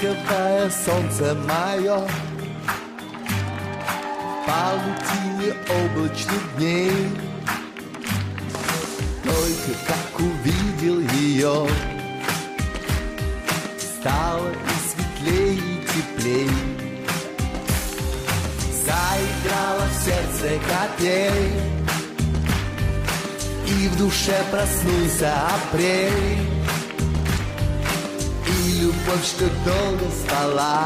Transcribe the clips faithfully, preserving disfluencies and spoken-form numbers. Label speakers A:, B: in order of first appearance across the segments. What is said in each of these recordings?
A: ласковое солнце мое, паутине облачных дней. Только как увидел ее, стало и светлей, и теплей. Заиграла в сердце капель, и в душе проснулся апрель. И любовь, что долго спала,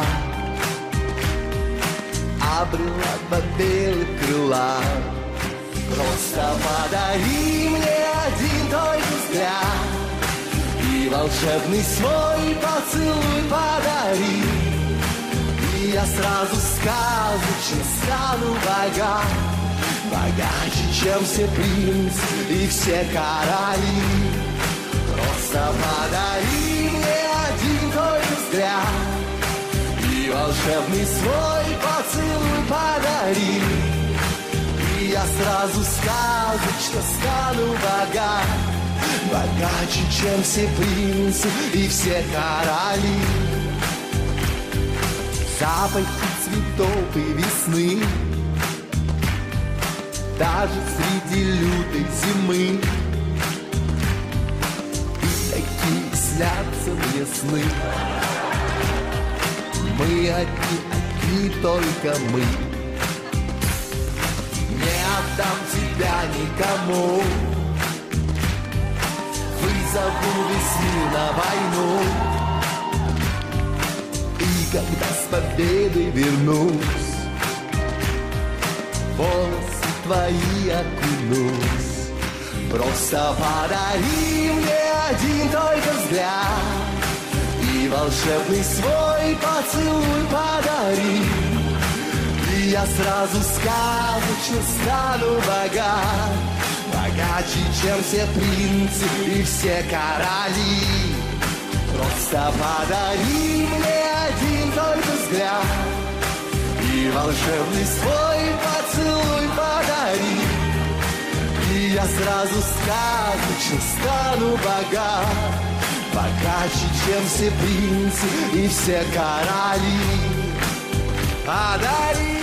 A: обрела под белых крыла. Просто подари мне один только взгляд, и волшебный свой поцелуй подари. И я сразу сказочно стану богат, богаче, чем все принцы и все короли. Просто подари мне один только взгляд, и волшебный свой поцелуй подари. И я сразу сказочно стану богат, богаче, чем все принцы и все короли. Запахи цветов и весны, даже среди лютой зимы, и такие снятся мне сны. Мы одни, одни только мы. Не отдам тебя никому, вызову весь мир на войну. И когда с победой вернусь, волосы твои окунусь. Просто подари мне один только взгляд, и волшебный свой поцелуй подари. И я сразу сказочно стану богат, богаче, чем все принцы и все короли. Просто подари мне один только взгляд, и волшебный свой поцелуй подари. И я сразу сказочно стану богат, богаче, чем все принцы и все короли. Подари.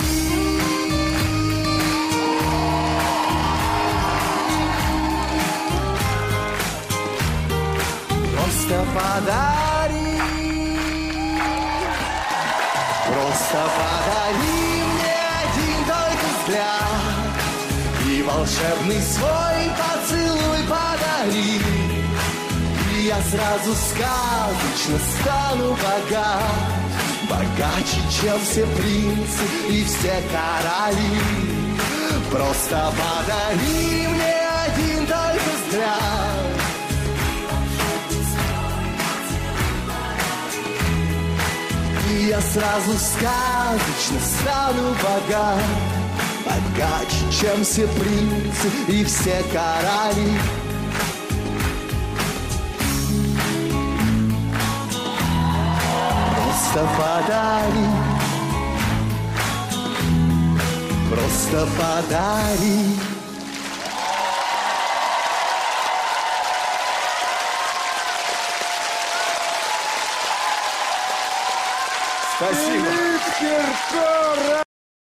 A: Просто подари, просто подари мне один только взгляд, и волшебный свой поцелуй подари. И я сразу сказочно стану богат, богаче, чем все принцы и все короли. Просто подари мне один только взгляд, и я сразу сказочно стану богат, богаче, чем все принцы и все короли. Просто подари, просто подари.
B: Спасибо.